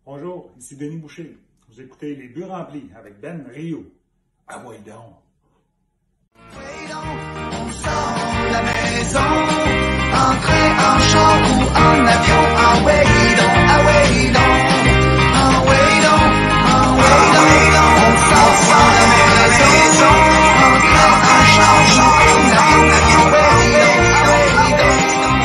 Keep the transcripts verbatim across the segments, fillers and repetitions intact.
Bonjour, ici Denis Boucher. Vous écoutez Les Buts Remplis avec Ben Rio. Ah ouais donc! Oui donc, on sort de la maison, en train, en char ou en avion. Ah ouais donc, ah ouais donc, ah ouais donc, ah ouais donc, on sort, sort de la maison, en train, en char ou en avion, avion. Ah ouais donc, ah ouais donc.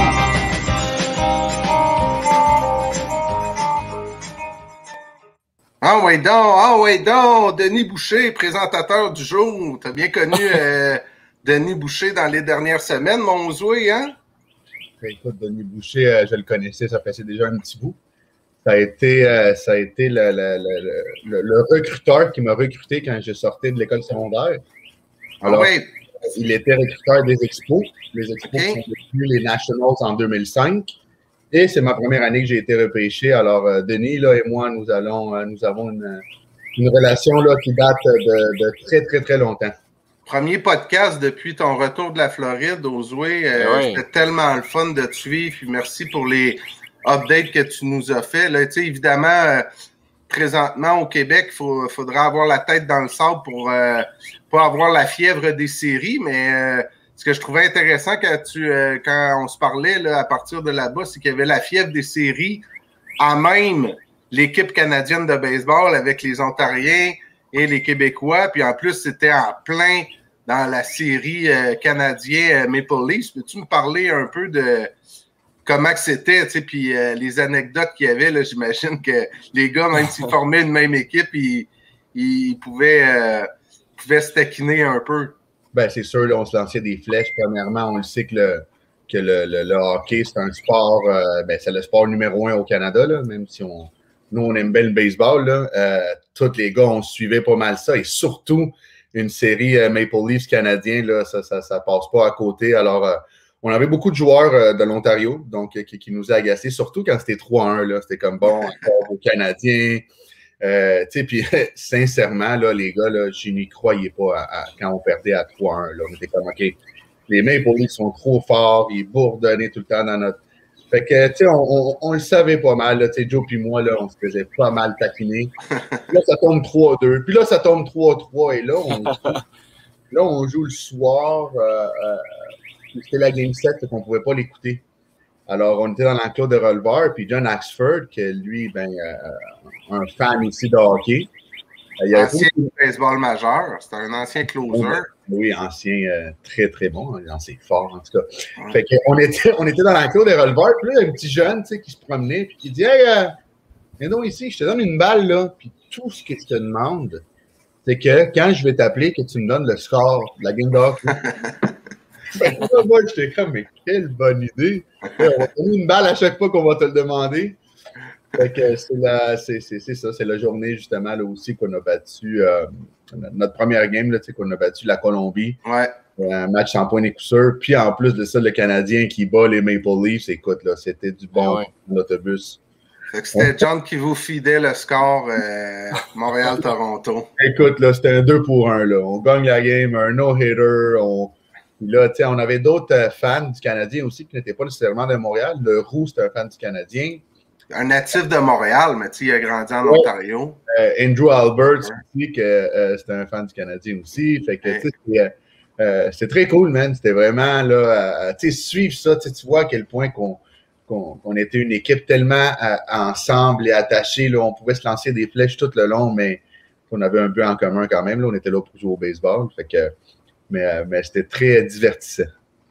Ah ouais donc, ah ouais donc, Denis Boucher, présentateur du jour. T'as bien connu euh, Denis Boucher dans les dernières semaines, mon Zoué, hein? Écoute, Denis Boucher, euh, je le connaissais, ça faisait déjà un petit bout. Ça a été, euh, ça a été le, le, le, le, le recruteur qui m'a recruté quand je sortais de l'école secondaire. Alors, ah ouais. il était recruteur des Expos. Les Expos Okay. sont devenus les Nationals en deux mille cinq. Et c'est ma première année que j'ai été repêché. Alors, euh, Denis là, et moi, nous, allons, euh, nous avons une, une relation là, qui date de, de très, très, très longtemps. Premier podcast depuis ton retour de la Floride, Ozoué. Euh, oui. C'était tellement le fun de te suivre. Puis merci pour les updates que tu nous as fait. Là, tu sais, évidemment, euh, présentement au Québec, il faut, faudra avoir la tête dans le sable pour euh, pas avoir la fièvre des séries. Mais euh, ce que je trouvais intéressant quand, tu, euh, quand on se parlait là, à partir de là-bas, c'est qu'il y avait la fièvre des séries à même l'équipe canadienne de baseball avec les Ontariens et les Québécois. Puis en plus, c'était en plein dans la série euh, canadienne euh, Maple Leafs. Peux-tu me parler un peu de comment que c'était, tu sais, puis euh, les anecdotes qu'il y avait, là, j'imagine que les gars, même s'ils formaient une même équipe, ils, ils pouvaient, euh, pouvaient se taquiner un peu. Ben, c'est sûr, là, on se lançait des flèches. Premièrement, on le sait que le, que le, le, le hockey, c'est un sport, euh, ben, c'est le sport numéro un au Canada, là, même si on, nous, on aime bien le baseball. Là, euh, tous les gars, on suivait pas mal ça. Et surtout, une série euh, Maple Leafs canadien, là, ça, ça, ça passe pas à côté. Alors, euh, on avait beaucoup de joueurs euh, de l'Ontario, donc, euh, qui, qui nous a agacés, surtout quand c'était trois un, là. C'était comme, bon, encore aux Canadiens. Euh, tu sais, puis sincèrement, là, les gars, là, je n'y croyais pas à, à, quand on perdait à trois un. Là. On était comme, OK, les Maple Leafs sont trop forts, ils bourdonnaient tout le temps dans notre... Fait que, tu sais, on, on, on le savait pas mal, tu sais, Joe puis moi, là, on se faisait pas mal taquiner. Là, ça tombe trois deux, puis là, ça tombe trois trois, et là, on joue, là, on joue le soir, euh, euh, c'était la Game sept, fait qu'on pouvait pas l'écouter. Alors, on était dans l'enclos de releveur, puis John Axford, qui lui, ben, euh, un fan ici de hockey. Euh, il ancien beaucoup... baseball majeur, c'était un ancien closer. Oui, ancien, euh, très, très bon, ancien fort, en tout cas. Ouais. Fait qu'on était, on était dans l'enclos de releveur, puis là, il y a un petit jeune, tu sais, qui se promenait, puis qui dit, hey, euh, viens donc ici, je te donne une balle, là, puis tout ce que je te demande, c'est que quand je vais t'appeler, que tu me donnes le score de la game de hockey. Fait que là, moi, j'étais comme, mais quelle bonne idée! On va donner une balle à chaque fois qu'on va te le demander. Fait que c'est, la, c'est, c'est, c'est ça, c'est la journée justement là aussi qu'on a battu euh, notre première game, là, qu'on a battu la Colombie. Ouais. Un match sans point et coup sûr. Puis en plus de ça, le Canadien qui bat les Maple Leafs, écoute, là, c'était du bon ouais. l'autobus. Fait que c'était John qui vous fidait le score euh, Montréal-Toronto. Écoute, là, c'était un deux pour un. Là. On gagne la game, un no-hitter, on. Puis là, tu sais, on avait d'autres euh, fans du Canadien aussi qui n'étaient pas nécessairement de Montréal. Le Roux, c'était un fan du Canadien. Un natif de Montréal, mais tu sais, il a grandi en ouais. Ontario. Euh, Andrew Alberts ouais. aussi, que euh, c'était un fan du Canadien aussi. Fait que, ouais. tu sais, c'est, euh, c'est très cool, man. C'était vraiment, là, euh, tu sais, suivre ça, tu vois à quel point qu'on, qu'on, qu'on était une équipe tellement euh, ensemble et attachée, là. On pouvait se lancer des flèches tout le long, mais on avait un but en commun quand même, là. On était là pour jouer au baseball. Fait que, mais, mais c'était très divertissant.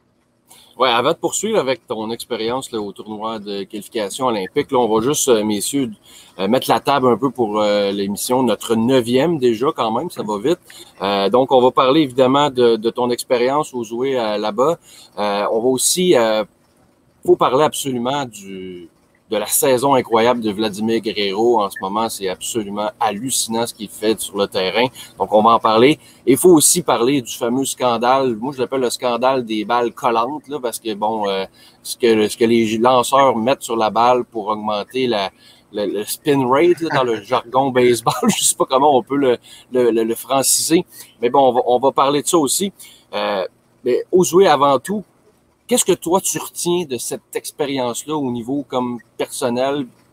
Oui, avant de poursuivre avec ton expérience là, au tournoi de qualification olympique, là, on va juste, euh, messieurs, euh, mettre la table un peu pour euh, l'émission, notre neuvième déjà quand même, ça va vite. Euh, donc, on va parler évidemment de, de ton expérience au jouer euh, là-bas. Euh, on va aussi, euh, faut parler absolument du de la saison incroyable de Vladimir Guerrero en ce moment. C'est absolument hallucinant ce qu'il fait sur le terrain. Donc, on va en parler. Il faut aussi parler du fameux scandale. Moi, je l'appelle le scandale des balles collantes, là, parce que, bon, euh, ce que ce que les lanceurs mettent sur la balle pour augmenter la, le, le spin rate, là, dans le jargon baseball, je sais pas comment on peut le, le, le, le franciser. Mais bon, on va, on va parler de ça aussi. Euh, mais au jouer avant tout, qu'est-ce que toi, tu retiens de cette expérience-là au niveau comme personnel,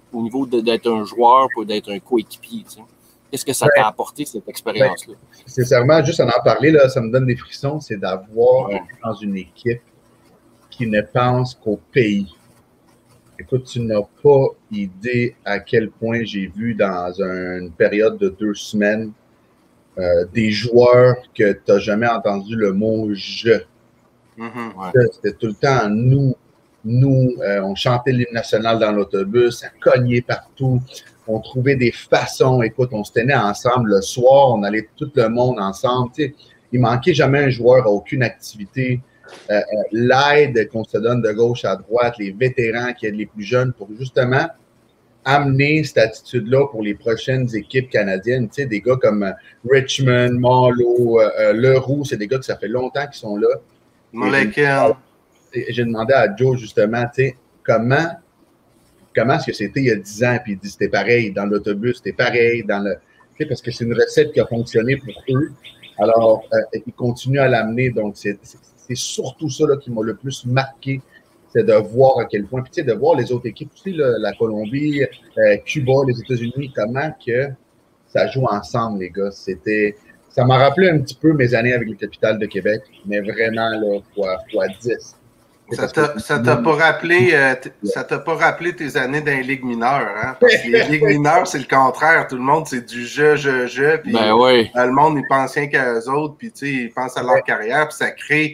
au niveau de, d'être un joueur pour d'être un coéquipier? Tu sais? Qu'est-ce que ça t'a apporté, cette expérience-là? Ben, sincèrement, juste en en parler, là, ça me donne des frissons, c'est d'avoir Ouais. dans une équipe qui ne pense qu'au pays. Écoute, tu n'as pas idée à quel point j'ai vu dans un- une période de deux semaines euh, des joueurs que tu n'as jamais entendu le mot « je ». Mhm. Ouais. C'était tout le temps nous, nous, euh, on chantait l'hymne national dans l'autobus, ça cognait partout, on trouvait des façons, écoute, on se tenait ensemble le soir, on allait tout le monde ensemble, tu sais, il manquait jamais un joueur à aucune activité, euh, euh, l'aide qu'on se donne de gauche à droite, les vétérans qui aident les plus jeunes pour justement amener cette attitude-là pour les prochaines équipes canadiennes, tu sais, des gars comme euh, Richmond, Marlowe, euh, euh, Leroux, c'est des gars que ça fait longtemps qu'ils sont là. Molekin. Et j'ai demandé à Joe justement, tu sais, comment, comment est-ce que c'était il y a dix ans, puis il dit c'était pareil dans l'autobus, c'était pareil dans le, tu sais, parce que c'est une recette qui a fonctionné pour eux. Alors, euh, ils continuent à l'amener, donc c'est, c'est, c'est surtout ça là, qui m'a le plus marqué, c'est de voir à quel point, puis tu sais, de voir les autres équipes aussi, là, la Colombie, euh, Cuba, les États-Unis, comment que ça joue ensemble, les gars. C'était, ça m'a rappelé un petit peu mes années avec le Capital de Québec, mais vraiment là, fois, fois dix. Ça t'a, ça t'a pas rappelé, euh, t- ça t'a pas rappelé tes années dans les ligues mineures, hein? Parce que les ligues mineures, c'est le contraire. Tout le monde, c'est du je, je, je. Puis Ben oui. euh, le monde, ils pensent rien qu'à eux autres. Puis tu sais, ils pensent à leur carrière. Puis ça crée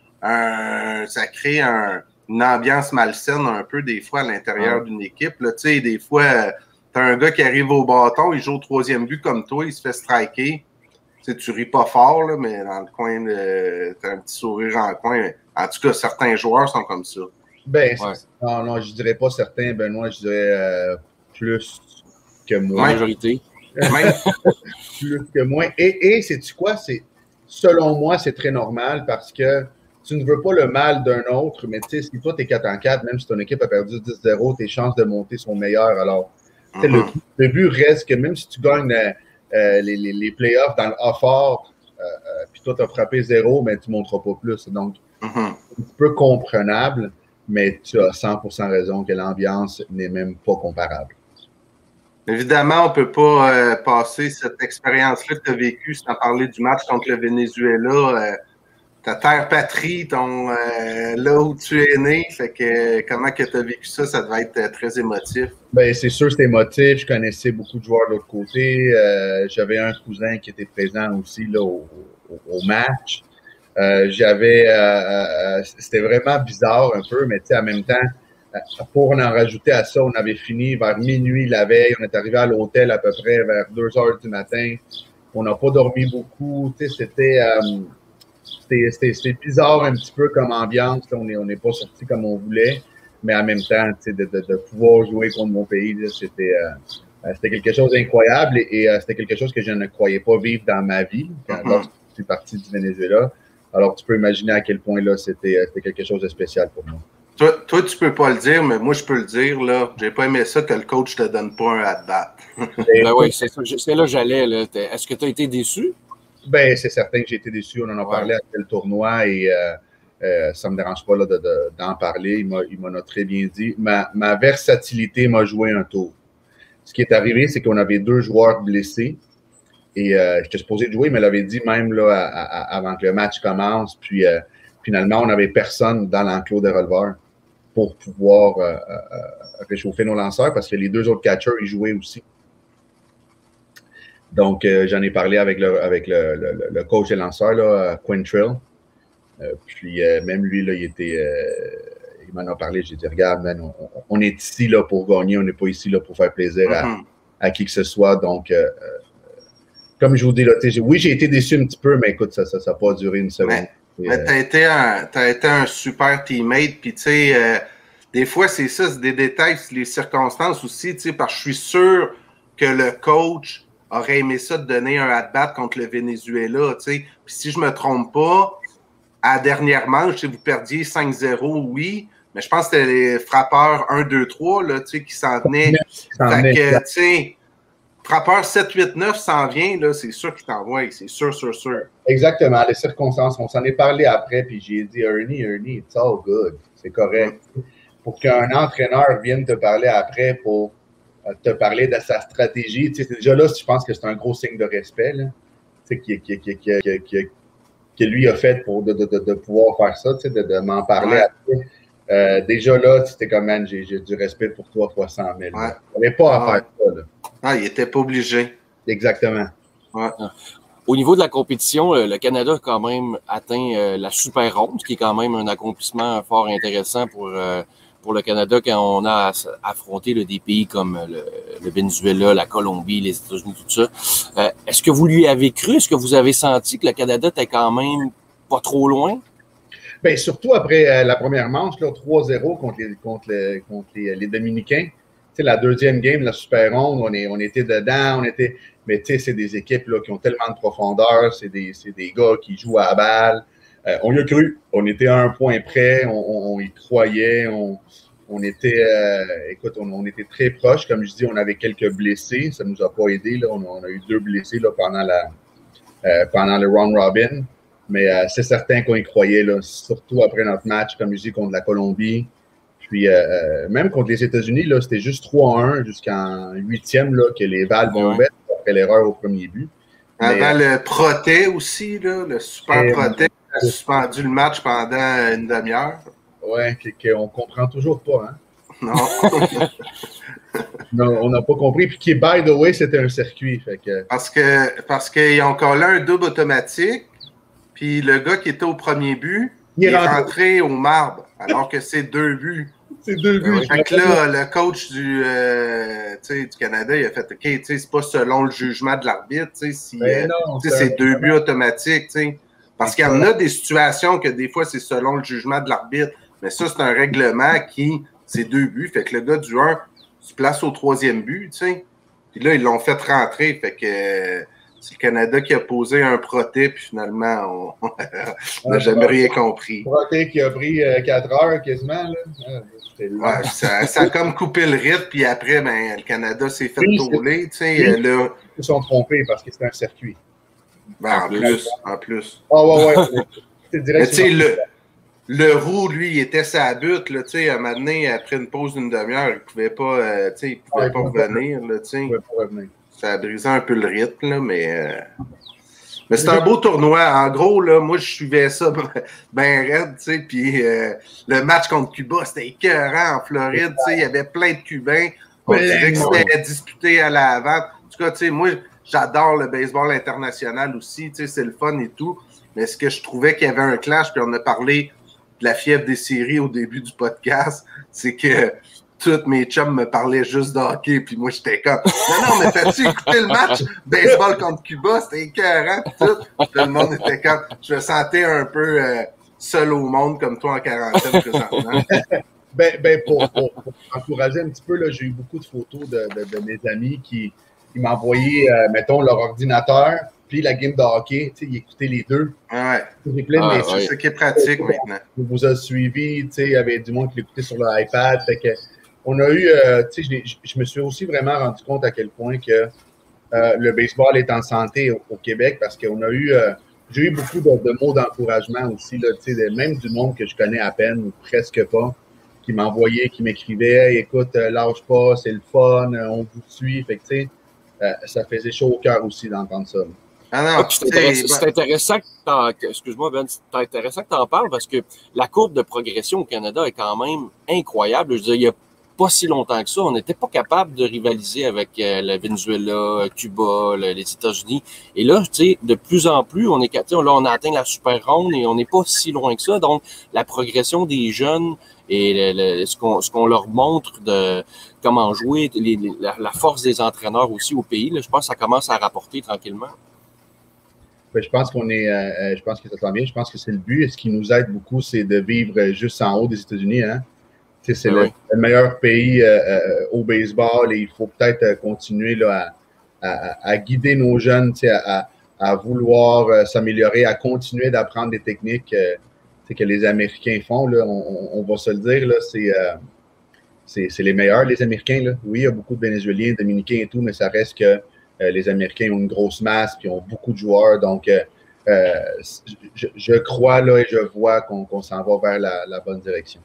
un, ça crée un, une ambiance malsaine un peu des fois à l'intérieur Ouais. d'une équipe. Là, tu sais, des fois, euh, t'as un gars qui arrive au bâton, il joue au troisième but comme toi, il se fait striker. Tu sais, tu ris pas fort, là, mais dans le coin, de, t'as un petit sourire en coin. En tout cas, certains joueurs sont comme ça. Ben, Ouais. non, non, je dirais pas certains, Benoît, je dirais euh, plus que La moi. majorité. Même, Plus que moi. Et, et sais-tu quoi? C'est, selon moi, c'est très normal parce que tu ne veux pas le mal d'un autre, mais tu sais, si toi, tu es quatre en quatre, même si ton équipe a perdu dix zéro, tes chances de monter sont meilleures. Alors, tu sais, le, Mhm. le but reste que même si tu gagnes euh, euh, les, les, les playoffs dans le A fort, euh, euh, puis toi, tu as frappé zéro, mais tu ne monteras pas plus. Donc, Mhm. c'est un petit peu comprenable, mais tu as cent pour cent raison que l'ambiance n'est même pas comparable. Évidemment, on ne peut pas euh, passer cette expérience-là que tu as vécue sans parler du match contre le Venezuela. Euh, ta terre patrie, ton, euh, là où tu es né. Fait que comment que tu as vécu ça, ça devait être euh, très émotif. Ben, c'est sûr, c'était émotif. Je connaissais beaucoup de joueurs de l'autre côté. Euh, j'avais un cousin qui était présent aussi là, au, au, au match. Euh, j'avais, euh, euh, c'était vraiment bizarre un peu, mais tu sais, en même temps, pour en rajouter à ça, on avait fini vers minuit la veille. On est arrivé à l'hôtel à peu près vers deux heures du matin. On n'a pas dormi beaucoup. Tu sais, c'était, euh, c'était, c'était, c'était bizarre un petit peu comme ambiance. On n'est on n'est pas sorti comme on voulait, mais en même temps, tu sais, de, de, de pouvoir jouer contre mon pays, là, c'était, euh, c'était quelque chose d'incroyable et, et euh, c'était quelque chose que je ne croyais pas vivre dans ma vie quand, Mhm. lorsque je suis parti du Venezuela. Alors, tu peux imaginer à quel point là, c'était, c'était quelque chose de spécial pour moi. Toi, toi, tu peux pas le dire, mais moi, je peux le dire. Là, j'ai pas aimé ça que le coach te donne pas un at-bat. Ben oui, c'est ça. je- C'est là que j'allais. Là. T'es- Est-ce que tu as été déçu? Ben, c'est certain que j'ai été déçu. On en a Ouais. parlé après le tournoi et euh, euh, ça ne me dérange pas là, de, de, d'en parler. Il, m'a, il m'en a très bien dit. Ma, ma versatilité m'a joué un tour. Ce qui est arrivé, c'est qu'on avait deux joueurs blessés. Et euh, j'étais supposé jouer, mais il m'avait dit même là, à, à, avant que le match commence. Puis euh, finalement, on n'avait personne dans l'enclos de releveurs pour pouvoir euh, euh, réchauffer nos lanceurs parce que les deux autres catchers, ils jouaient aussi. Donc, euh, j'en ai parlé avec le, avec le, le, le coach des lanceurs, là, Quintrill. Euh, puis, euh, même lui, là, il était. Euh, il m'en a parlé. J'ai dit, regarde, man, on, on est ici là, pour gagner. On n'est pas ici là, pour faire plaisir à, Mhm. à qui que ce soit. Donc, euh, comme je vous dis, là, oui, j'ai été déçu un petit peu, mais écoute, ça n'a ça, ça pas duré une seconde. Mais, Et, mais euh, t'as été un, t'as été un super teammate. Puis, tu sais, euh, des fois, c'est ça, c'est des détails, c'est les circonstances aussi, tu sais, parce que je suis sûr que le coach aurait aimé ça de donner un at-bat contre le Venezuela, tu sais. Puis, si je me trompe pas, à la dernière manche, si vous perdiez cinq zéro, oui, mais je pense que c'était les frappeurs un, deux, trois, là, tu sais, qui s'en venaient. ça en Fait est- que, tu sais, frappeur sept, huit, neuf s'en vient, là, c'est sûr qu'il t'envoie, c'est sûr, sûr, sûr. Exactement, les circonstances. On s'en est parlé après, puis j'ai dit, Ernie, Ernie, it's all good. C'est correct. Pour qu'un entraîneur vienne te parler après pour te parler de sa stratégie. Tu sais, déjà là, je pense que c'est un gros signe de respect là, tu sais, qui, qui, qui, qui, qui, qui, que lui a fait pour de, de, de, de pouvoir faire ça, tu sais, de, de m'en parler. Ouais. Euh, déjà là, c'était comme, man, j'ai, j'ai du respect pour toi, trois cent mille. Ouais. On n'avait pas à Ouais. faire ça. Là. Ah, il n'était pas obligé. Exactement. Ouais. Au niveau de la compétition, le Canada a quand même atteint euh, la super ronde, ce qui est quand même un accomplissement fort intéressant pour, euh, pour le Canada quand on a affronté là, des pays comme le, le Venezuela, la Colombie, les États-Unis, tout ça. Euh, est-ce que vous lui avez cru? Est-ce que vous avez senti que le Canada était quand même pas trop loin? Bien, surtout après euh, la première manche, là, trois zéro contre les, contre les, contre les, les Dominicains. Tu sais, la deuxième game, la super ronde, on, est, on était dedans, on était. Mais tu sais, c'est des équipes là, qui ont tellement de profondeur, c'est des, c'est des gars qui jouent à la balle. Euh, on y a cru, on était à un point près, on, on, on y croyait, on, on était, euh, écoute, on, on était très proches. Comme je dis, on avait quelques blessés, ça ne nous a pas aidé. Là. On, on a eu deux blessés là, pendant, la, euh, pendant le round robin. Mais euh, c'est certain qu'on y croyait, là, surtout après notre match, comme je dis, contre la Colombie. Puis euh, même contre les États-Unis, là, c'était juste trois à un jusqu'en huitième là, que les valves ont ouvert après l'erreur au premier but. Avant Mais, le Protet aussi, là, le super Et, Protet a suspendu le match pendant une demi-heure. Ouais, qu'on ne comprend toujours pas. Hein? Non. non, on n'a pas compris. Puis qui, by the way, c'était un circuit. Fait que... Parce que parce qu'ils ont collé un double automatique. Puis le gars qui était au premier but, il, il est rentré. rentré au marbre, alors que c'est deux buts. C'est deux buts. Fait que là, le coach du, euh, du Canada, il a fait OK, c'est pas selon le jugement de l'arbitre, si euh, c'est deux buts automatiques. T'sais. Parce qu'il y en a des situations que des fois, c'est selon le jugement de l'arbitre. Mais ça, c'est un règlement qui, c'est deux buts. Fait que le gars du un se place au troisième but. T'sais. Puis là, ils l'ont fait rentrer. Fait que. C'est le Canada qui a posé un Protet, puis finalement, on n'a jamais rien compris. Protet qui a pris euh, quatre heures quasiment. Là. Ouais, ça, ça a comme coupé le rythme, puis après, ben, le Canada s'est fait oui, tourner. Oui, là. Ils se sont trompés parce que c'était un circuit. Ben, en plus, en plus. Ah ouais, ouais. Mais tu sais, le, le roux, lui, il était sa butte, là, tu sais, à un moment donné, après une pause d'une demi-heure, il ne pouvait pas, euh, tu sais, il pouvait ouais, pas revenir, là, tu sais. Il pouvait pas revenir. Ça a brisé un peu le rythme, là, mais, euh... mais c'est un beau tournoi. En gros, là, moi, je suivais ça bien raide, tu sais, puis euh, le match contre Cuba, c'était écœurant en Floride, tu sais, il y avait plein de Cubains. On dirait que c'était disputé à la Havane. En tout cas, tu sais, moi, j'adore le baseball international aussi, tu sais, c'est le fun et tout, mais ce que je trouvais qu'il y avait un clash, puis on a parlé de la fièvre des séries au début du podcast, c'est que tous mes chums me parlaient juste de hockey, puis moi, j'étais comme « Non, non, mais t'as-tu écouté le match baseball contre Cuba? C'était écœurant, puis tout. » Tout le monde était comme... Je me sentais un peu euh, seul au monde, comme toi en quarantaine présentement. ben, ben pour, pour, pour encourager un petit peu, là, j'ai eu beaucoup de photos de, de, de mes amis qui, qui m'envoyaient, euh, mettons, leur ordinateur, puis la game de hockey, tu sais, ils écoutaient les deux. Ouais. J'ai plein de ah, mes ouais. C'est ce qui est pratique maintenant. Vous vous a suivi, tu sais, il y avait du monde qui l'écoutait sur l'iPad, fait que on a eu, euh, tu sais, je, je me suis aussi vraiment rendu compte à quel point que euh, le baseball est en santé au, au Québec parce qu'on a eu, euh, j'ai eu beaucoup de, de mots d'encouragement aussi, là, tu sais, même du monde que je connais à peine ou presque pas, qui m'envoyait, qui m'écrivait, hey, écoute, euh, lâche pas, c'est le fun, euh, on vous suit, fait que tu sais, euh, ça faisait chaud au cœur aussi d'entendre ça. Là. Ah non, c'est intéressant, c'est intéressant que excuse-moi Ben, c'est intéressant que tu en parles parce que la courbe de progression au Canada est quand même incroyable. Je veux dire, il y a pas si longtemps que ça, on n'était pas capable de rivaliser avec euh, le Venezuela, Cuba, le, les États-Unis. Et là, tu sais, de plus en plus, on est là, on a atteint la super ronde et on n'est pas si loin que ça. Donc, la progression des jeunes et le, le, ce qu'on ce qu'on leur montre de comment jouer, les, les, la, la force des entraîneurs aussi au pays, là, je pense que ça commence à rapporter tranquillement. Je pense qu'on est, euh, je pense que ça sent bien. Je pense que c'est le but. Et ce qui nous aide beaucoup, c'est de vivre juste en haut des États-Unis, hein. C'est oui. le, le meilleur pays euh, euh, au baseball et il faut peut-être euh, continuer là, à, à, à guider nos jeunes à, à vouloir euh, s'améliorer, à continuer d'apprendre des techniques euh, que les Américains font. Là, on, on va se le dire, là, c'est, euh, c'est, c'est les meilleurs, les Américains. Là. Oui, il y a beaucoup de Vénézuéliens, Dominicains et tout, mais ça reste que euh, les Américains ont une grosse masse et ont beaucoup de joueurs. Donc, euh, euh, je, je crois là, et je vois qu'on, qu'on s'en va vers la, la bonne direction.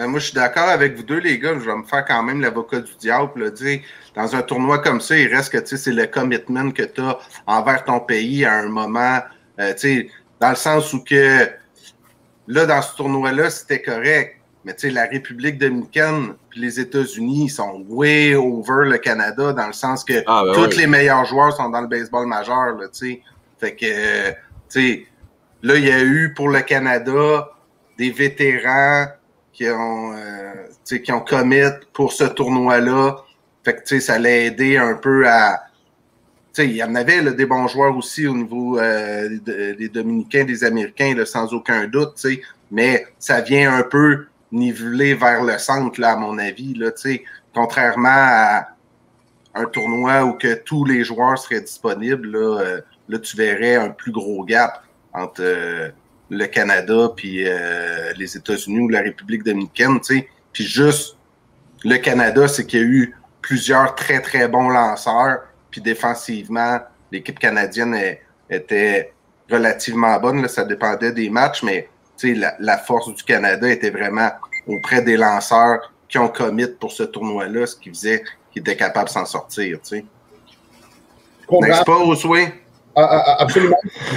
Ben, moi, je suis d'accord avec vous deux, les gars. Je vais me faire quand même l'avocat du diable. Là, t'sais. Dans un tournoi comme ça, il reste que c'est le commitment que tu as envers ton pays à un moment. Euh, dans le sens où que là, dans ce tournoi-là, c'était correct. Mais la République dominicaine et les États-Unis sont way over le Canada dans le sens que ah, ben tous oui. les meilleurs joueurs sont dans le baseball majeur. Là, fait que, euh, là, il y a eu pour le Canada des vétérans qui ont, euh, qui ont commit pour ce tournoi-là. Fait que, ça l'a aidé un peu à... Il y en avait là, des bons joueurs aussi au niveau euh, de, des Dominicains, des Américains, là, sans aucun doute, t'sais. Mais ça vient un peu niveler vers le centre, là, à mon avis, là, contrairement à un tournoi où que tous les joueurs seraient disponibles, là, euh, là tu verrais un plus gros gap entre euh, le Canada puis euh, les États-Unis ou la République dominicaine. T'sais. Puis juste le Canada, c'est qu'il y a eu plusieurs très, très bons lanceurs. Puis défensivement, l'équipe canadienne est, était relativement bonne. Là, ça dépendait des matchs, mais la, la force du Canada était vraiment auprès des lanceurs qui ont commit pour ce tournoi-là, ce qui faisait qu'ils étaient capables de s'en sortir. N'est-ce pas, Oswey? Ah, ah, absolument.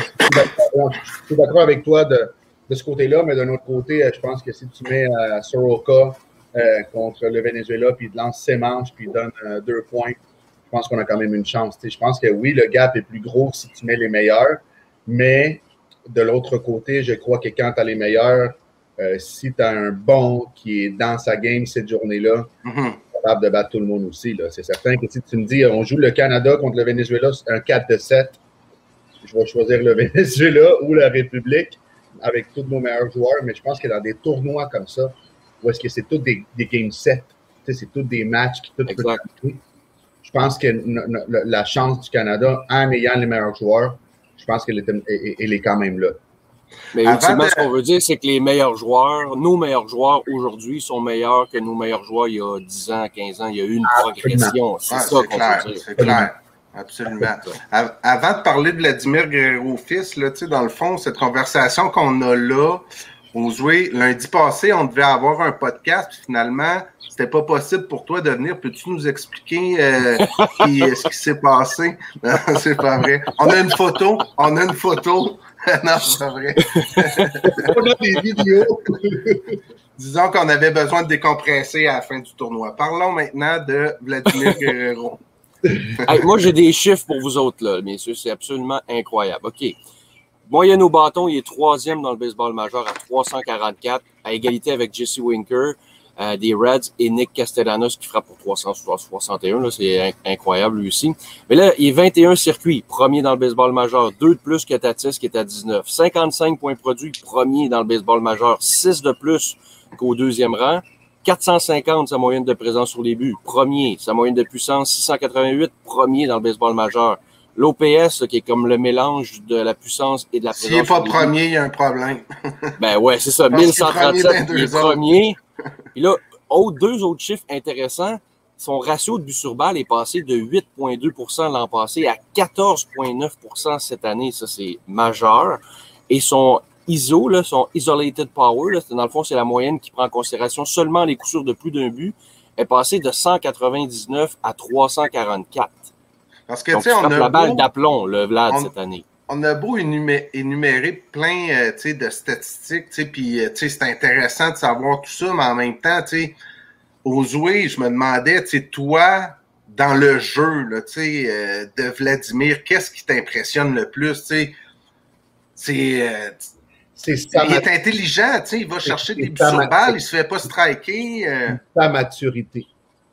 Je suis d'accord avec toi de, de ce côté-là, mais d'un autre côté, je pense que si tu mets euh, Soroka euh, contre le Venezuela, puis il lance ses manches, puis il donne euh, deux points, je pense qu'on a quand même une chance. T'sais. Je pense que oui, le gap est plus gros si tu mets les meilleurs, mais de l'autre côté, je crois que quand tu as les meilleurs, euh, si tu as un bon qui est dans sa game cette journée-là, mm-hmm. tu es capable de battre tout le monde aussi. C'est certain que si tu me dis on joue le Canada contre le Venezuela, c'est un quatre de sept, je vais choisir le Venezuela ou la République avec tous nos meilleurs joueurs, mais je pense que dans des tournois comme ça, où est-ce que c'est tous des, des game sets, c'est tous des matchs qui tout peuvent jouer. Je pense que la chance du Canada, en ayant les meilleurs joueurs, je pense qu'elle est, elle est quand même là. Mais ultimement, de... ce qu'on veut dire, c'est que les meilleurs joueurs, nos meilleurs joueurs aujourd'hui sont meilleurs que nos meilleurs joueurs il y a dix ans, quinze ans. Il y a eu une progression. C'est ah, ça qu'on clair, veut dire. C'est clair. Absolument. Avant de parler de Vladimir Guerrero-Fils, là, dans le fond, cette conversation qu'on a là, Oswey, lundi passé, on devait avoir un podcast, puis finalement, c'était pas possible pour toi de venir. Peux-tu nous expliquer euh, qui, ce qui s'est passé? Non, c'est pas vrai. On a une photo. On a une photo. Non, c'est pas vrai. On a des vidéos. Disons qu'on avait besoin de décompresser à la fin du tournoi. Parlons maintenant de Vladimir Guerrero. Hey, moi, j'ai des chiffres pour vous autres, là, messieurs. C'est absolument incroyable. OK. Moyenne au bâton, il est troisième dans le baseball majeur à trois cent quarante-quatre, à égalité avec Jesse Winker, euh, des Reds, et Nick Castellanos qui frappe pour trois cent soixante et un. Là, c'est incroyable, lui aussi. Mais là, il est vingt et un circuits, premier dans le baseball majeur, deux de plus que Tatis qui est à dix-neuf. cinquante-cinq points produits, premier dans le baseball majeur, six de plus qu'au deuxième rang. quatre cent cinquante, sa moyenne de présence sur les buts, premier. Sa moyenne de puissance, six cent quatre-vingt-huit, premier dans le baseball majeur. L'O P S, qui est comme le mélange de la puissance et de la présence. S'il n'est pas premier, il y a un problème. Ben ouais, c'est ça. mille cent trente-sept, il est premier. Puis là, autre, deux autres chiffres intéressants. Son ratio de but sur balle est passé de huit virgule deux pour cent l'an passé à quatorze virgule neuf pour cent cette année. Ça, c'est majeur. Et son I S O, là, son Isolated Power, là, dans le fond, c'est la moyenne qui prend en considération seulement les coups sûrs de plus d'un but, est passé de cent quatre-vingt-dix-neuf à trois cent quarante-quatre. Parce que, tu sais, on a la balle beau, d'aplomb, le Vlad, on, cette année. On a beau énumérer, énumérer plein euh, de statistiques, puis euh, c'est intéressant de savoir tout ça, mais en même temps, tu sais, Oswey, je me demandais, tu sais, toi, dans le jeu, là, euh, de Vladimir, qu'est-ce qui t'impressionne le plus, tu sais? C'est... Euh, il est intelligent, tu sais, il va chercher des buts sur balle, il se fait pas striker. Euh... Sa maturité.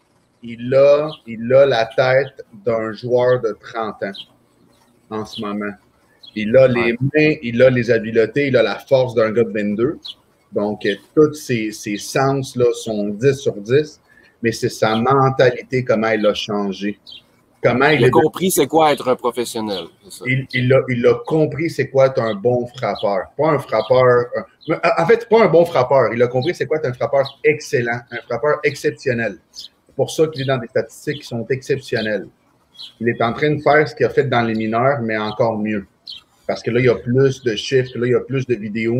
Il a, il a la tête d'un joueur de trente ans en ce moment. Il a les mains, il a les habiletés, il a la force d'un gars de vingt-deux. Donc, tous ses, ses sens là, sont dix sur dix, mais c'est sa mentalité, comment elle a changé. Comment il, il a compris c'est quoi être un professionnel. Ça. Il, il, a, il a compris c'est quoi être un bon frappeur. Pas un frappeur... Un, en fait, pas un bon frappeur. Il a compris c'est quoi être un frappeur excellent, un frappeur exceptionnel. C'est pour ça qu'il est dans des statistiques qui sont exceptionnelles. Il est en train de faire ce qu'il a fait dans les mineurs, mais encore mieux. Parce que là, il y a plus de chiffres, là, il y a plus de vidéos.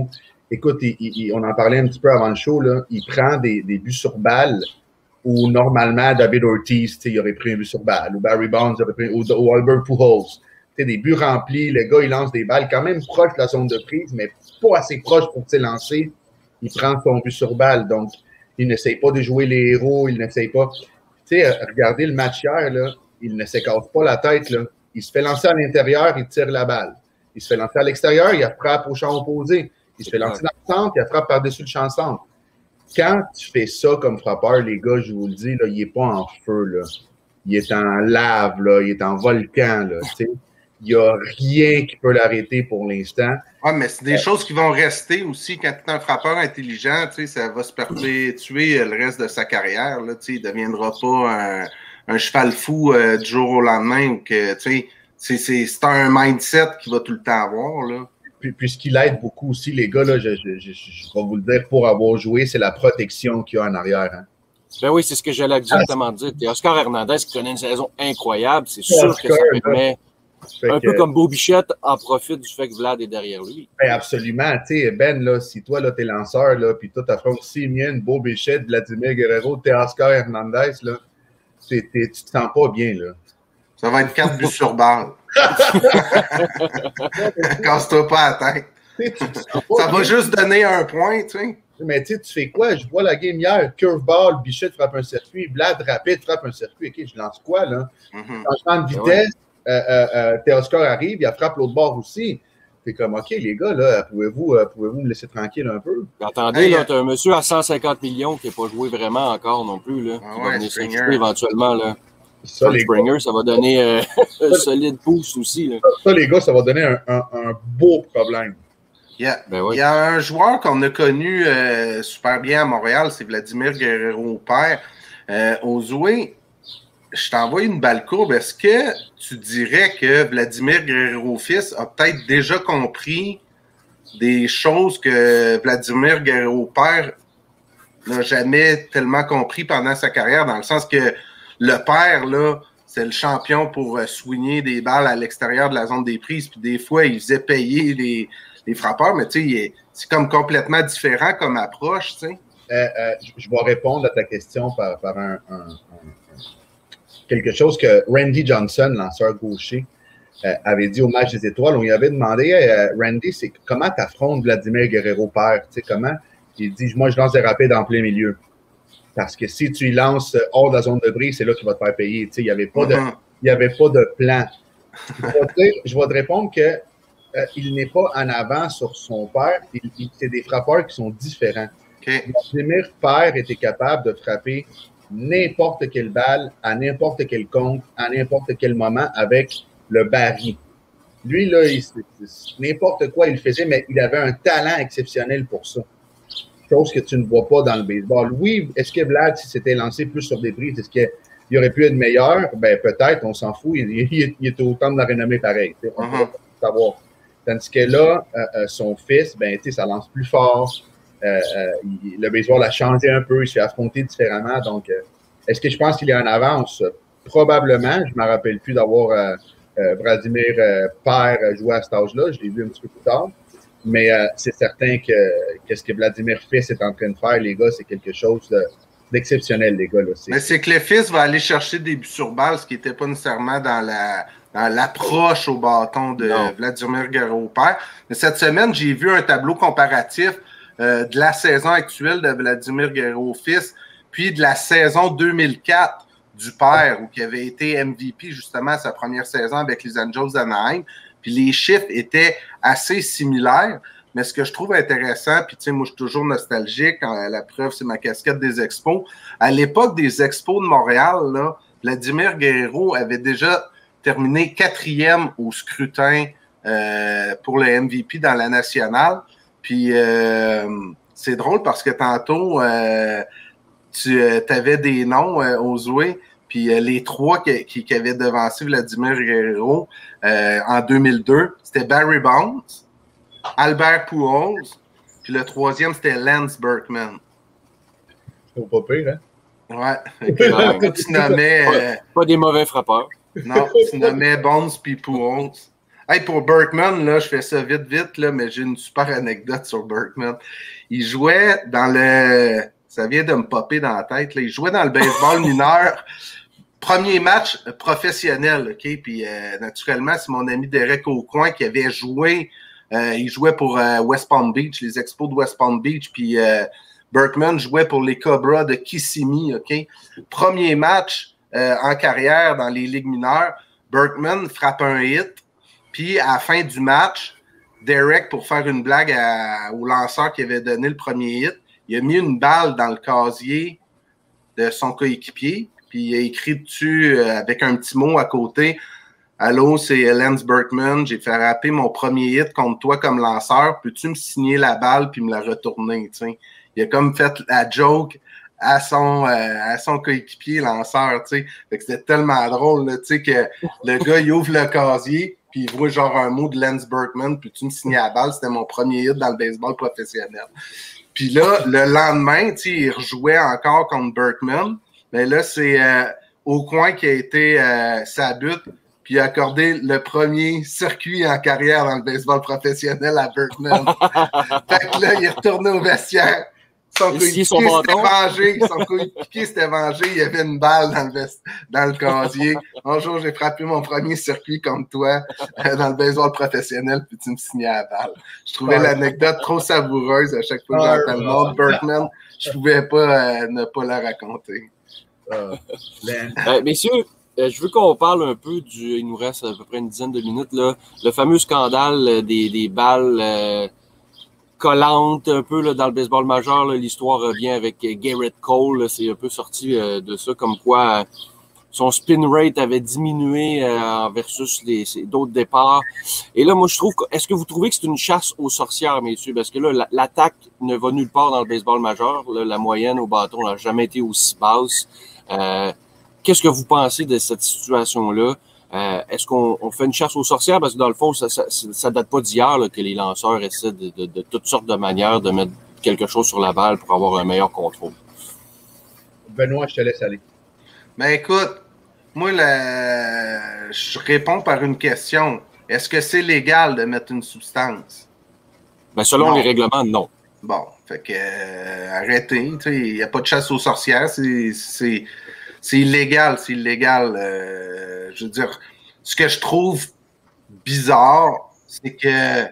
écoute, il, il, on en parlait un petit peu avant le show, là, il prend des, des buts sur balle où normalement David Ortiz, il aurait pris un but sur balle, ou Barry Bonds aurait pris, ou, ou Albert Pujols. T'sais, des buts remplis, le gars, il lance des balles quand même proche de la zone de prise, mais pas assez proche pour lancer. Il prend son but sur balle, donc il n'essaye pas de jouer les héros, il n'essaye pas. Tu sais, regardez le match hier, là, il ne se casse pas la tête, là. Il se fait lancer à l'intérieur, il tire la balle. Il se fait lancer à l'extérieur, il frappe au champ opposé. Il se fait lancer dans le centre, il frappe par-dessus le champ centre. Quand tu fais ça comme frappeur, les gars, je vous le dis, là, il n'est pas en feu, là. Il est en lave, là. Il est en volcan, là. Tu sais. Il n'y a rien qui peut l'arrêter pour l'instant. Oui, mais c'est des euh, choses qui vont rester aussi. Quand tu es un frappeur intelligent, tu sais, ça va se perpétuer le reste de sa carrière. Là, tu sais, il ne deviendra pas un, un cheval fou euh, du jour au lendemain. Que, tu sais, c'est, c'est, c'est un mindset qu'il va tout le temps avoir. Là. Puis, puis ce qui l'aide beaucoup aussi, les gars, là, je, je, je, je vais vous le dire, pour avoir joué, c'est la protection qu'il y a en arrière. Hein. Ben oui, c'est ce que j'allais exactement ah, dire. Oscar Hernandez qui connaît une saison incroyable. C'est sûr Oscar, que ça permet... Un que, peu comme Beau Bichette en profite du fait que Vlad est derrière lui. Ben absolument. Tu sais, Ben, là, si toi, là, t'es lanceur, là, puis toi, t'affrontes Simeon, Beau Bichette, Vladimir Guerrero, t'es Oscar Hernandez, là, t'es, t'es, tu te sens pas bien, là. Ça va être quatre buts sur balle. Casse-toi pas la tête. Ça va juste donner un point, tu sais. Mais tu sais, tu fais quoi? Je vois la game hier, curveball, Bichette frappe un circuit, Vlad rapide frappe un circuit. OK, je lance quoi, là? Mm-hmm. Changement de vitesse. Euh, euh, euh, Teoscar arrive, il frappe l'autre bord aussi. C'est comme, OK, les gars, là, pouvez-vous, euh, pouvez-vous me laisser tranquille un peu? Attendez, hey, là, t'as un monsieur à cent cinquante millions qui n'a pas joué vraiment encore non plus, là, ah qui ouais, va venir s'occuper éventuellement, là. Ça, les Springer, gars, ça va donner euh, un solide pouce aussi, là. Ça, les gars, ça va donner un, un, un beau problème. Il y a, ben oui. il y a un joueur qu'on a connu euh, super bien à Montréal, c'est Vladimir Guerrero père. Euh, Ozoué, je t'envoie une balle courbe. Est-ce que tu dirais que Vladimir Guerrero fils a peut-être déjà compris des choses que Vladimir Guerrero père n'a jamais tellement compris pendant sa carrière, dans le sens que le père, là, c'est le champion pour soigner des balles à l'extérieur de la zone des prises, puis des fois, il faisait payer les, les frappeurs, mais tu sais, c'est comme complètement différent comme approche, tu sais. Euh, euh, je vais répondre à ta question par, par un, un, un quelque chose que Randy Johnson, lanceur gaucher, euh, avait dit au match des étoiles. On lui avait demandé, hey, euh, Randy, c'est comment tu affrontes Vladimir Guerrero père? Tu sais, comment? Il dit, moi, je lance des rapides en plein milieu. Parce que si tu y lances hors de la zone de brise, c'est là qu'il va te faire payer. Tu sais, il n'y avait pas de, il y avait pas de plan. Je vais te, dire, je vais te répondre que euh, il n'est pas en avant sur son père. Il, il, c'est des frappeurs qui sont différents. Okay. Vladimir père était capable de frapper n'importe quelle balle, à n'importe quel compte, à n'importe quel moment avec le baril. Lui, là, il, n'importe quoi il faisait, mais il avait un talent exceptionnel pour ça. Chose que tu ne vois pas dans le baseball. Oui, est-ce que Vlad, si c'était lancé plus sur des prises, est-ce qu'il aurait pu être meilleur? Ben, peut-être, on s'en fout. Il, il, il est autant de la renommée pareil. On uh-huh. peut savoir. Tandis que là, euh, son fils, ben, tu sais, ça lance plus fort. Euh, euh, il, le baseball a changé un peu, il se fait affronter différemment. Donc, euh, est-ce que je pense qu'il est en avance? Probablement. Je ne me rappelle plus d'avoir euh, euh, Vladimir euh, père joué à cet âge-là. Je l'ai vu un petit peu plus tard. Mais euh, c'est certain que, que ce que Vladimir fils est en train de faire, les gars, c'est quelque chose de, d'exceptionnel, les gars. Là. C'est... Mais c'est que le fils va aller chercher des buts sur balle, ce qui n'était pas nécessairement dans la... dans l'approche au bâton de non. Vladimir Guerrero père. Mais cette semaine, j'ai vu un tableau comparatif euh, de la saison actuelle de Vladimir Guerrero fils, puis de la saison deux mille quatre du père, où il avait été M V P justement sa première saison avec les Angels d'Anaheim. Puis les chiffres étaient assez similaires. Mais ce que je trouve intéressant, puis tu sais, moi, je suis toujours nostalgique. La preuve, c'est ma casquette des Expos. À l'époque des Expos de Montréal, là, Vladimir Guerrero avait déjà terminé quatrième au scrutin euh, pour le M V P dans la nationale. Puis euh, c'est drôle parce que tantôt, euh, tu euh, avais des noms euh, aux Zoué. Puis euh, les trois qui, qui, qui avaient devancé Vladimir Guerrero euh, en deux mille deux, c'était Barry Bonds, Albert Pujols, puis le troisième, c'était Lance Berkman. C'est pas pire, hein? Ouais. Tu nommais... Euh, pas, pas des mauvais frappeurs. Non, tu nommais Bonds puis Pujols. Hey, pour Berkman, là, je fais ça vite, vite, là, mais j'ai une super anecdote sur Berkman. Il jouait dans le... Ça vient de me popper dans la tête. Là. Il jouait dans le baseball mineur. Premier match professionnel, OK? Puis, euh, naturellement, c'est mon ami Derek Aucoin qui avait joué. Euh, il jouait pour euh, West Palm Beach, les Expos de West Palm Beach. Puis, euh, Berkman jouait pour les Cobras de Kissimmee, OK? Premier match euh, en carrière dans les ligues mineures. Berkman frappe un hit. Puis, à la fin du match, Derek, pour faire une blague à, au lanceur qui avait donné le premier hit, il a mis une balle dans le casier de son coéquipier. Puis, il a écrit dessus euh, avec un petit mot à côté. « Allô, c'est Lance Berkman. J'ai fait rapper mon premier hit contre toi comme lanceur. Peux-tu me signer la balle puis me la retourner? » T'sais. Il a comme fait la joke à son, euh, à son coéquipier lanceur. T'sais. Fait que c'était tellement drôle là, que le gars, il ouvre le casier. Puis il voit genre un mot de Lance Berkman, puis tu me signes à la balle, c'était mon premier hit dans le baseball professionnel. Puis là, le lendemain, tu sais, il rejouait encore contre Berkman, mais là, c'est euh, Aucoin qui a été euh, sa butte, puis il a accordé le premier circuit en carrière dans le baseball professionnel à Berkman. Fait que là, il est retourné au vestiaire. Son coéquipier s'était vengé. Son coéquipier s'était vengé. Il y avait une balle dans le, vest... dans le casier. Bonjour, j'ai frappé mon premier circuit comme toi euh, dans le baseball professionnel, puis tu me signais à la balle. Je trouvais ouais. l'anecdote trop savoureuse à chaque fois que j'entends le nom de Berkman. Je ne pouvais pas euh, ne pas la raconter. Euh, euh, messieurs, euh, je veux qu'on parle un peu du. Il nous reste à peu près une dizaine de minutes, là. Le fameux scandale des, des balles. Euh, collante un peu là, dans le baseball majeur. Là, l'histoire revient avec Garrett Cole. Là, c'est un peu sorti euh, de ça, comme quoi euh, son spin rate avait diminué euh, versus les, d'autres départs. Et là, moi, je trouve... Est-ce que vous trouvez que c'est une chasse aux sorcières, messieurs? Parce que là, l'attaque ne va nulle part dans le baseball majeur. Là, la moyenne au bâton n'a jamais été aussi basse. Euh, qu'est-ce que vous pensez de cette situation-là? Euh, est-ce qu'on on fait une chasse aux sorcières? Parce que dans le fond, ça, ça, ça date pas d'hier là, que les lanceurs essaient de, de, de toutes sortes de manières de mettre quelque chose sur la balle pour avoir un meilleur contrôle. Benoît, je te laisse aller. Ben écoute, moi, la... je réponds par une question. Est-ce que c'est légal de mettre une substance? Ben selon non. les règlements, non. Bon, fait que euh, arrêtez. Il n'y a pas de chasse aux sorcières. C'est... c'est... C'est illégal, c'est illégal. Euh, je veux dire, ce que je trouve bizarre, c'est que